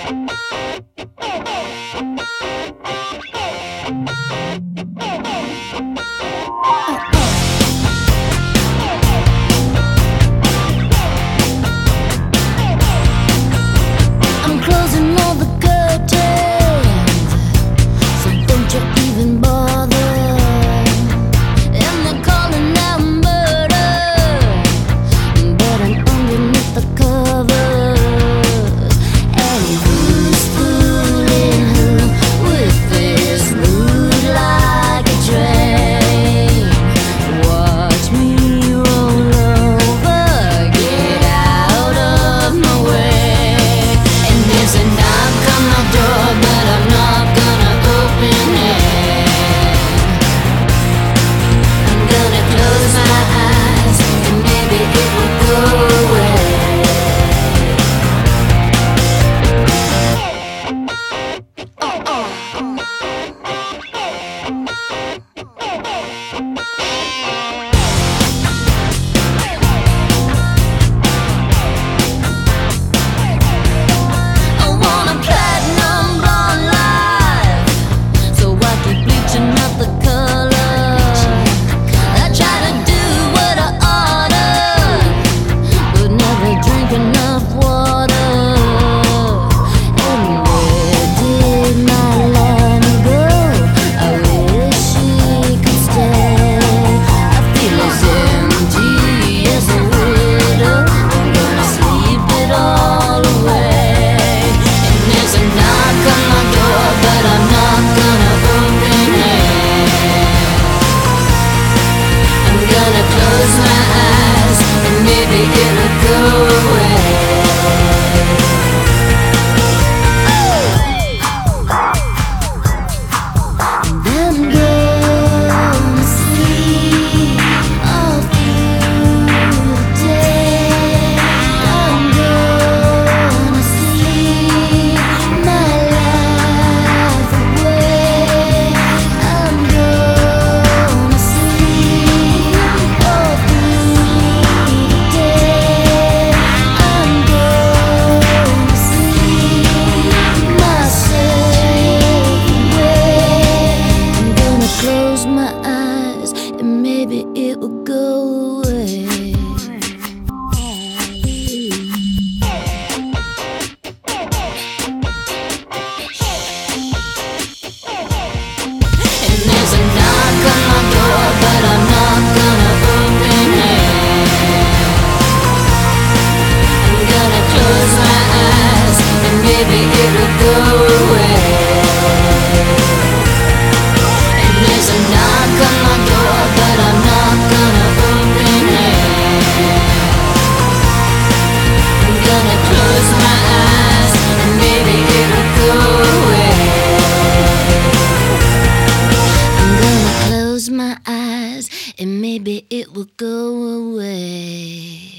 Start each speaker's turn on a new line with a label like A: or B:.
A: I'm closing all the curtains, so don't you even bother. And they're calling out murder, but I'm underneath the covers. And who's fooling who with this mood like a train? Watch me roll over, get out of my way. And there's a knock on my door, but I'm not gonna open it. I'm gonna close my eyes, and maybe it will go away. I want a platinum blonde life, so I keep bleaching out the color. I try to do what I oughta, but never drink enough water. And where did my Lana go? I wish she could stay. I feel as empty as a widow. I'm gonna sleep it all away. And there's a knock on my door, but I'm not gonna open it. I'm gonna close my eyes, and maybe it'll go away. And I'm gonna sleep all through the day. I'm gonna sleep my life away. I'm gonna sleep all through the day. I'm gonna sleep myself away. I'm gonna close my eyes, and maybe it will go away. And there's a knock on my door, but I'm not gonna open it. I'm gonna close my eyes, and maybe it'll go away. And there's a knock on my door, but I'm not gonna open it. I'm gonna close my eyes, and maybe it'll go away. I'm gonna close my eyes, and maybe it will go away.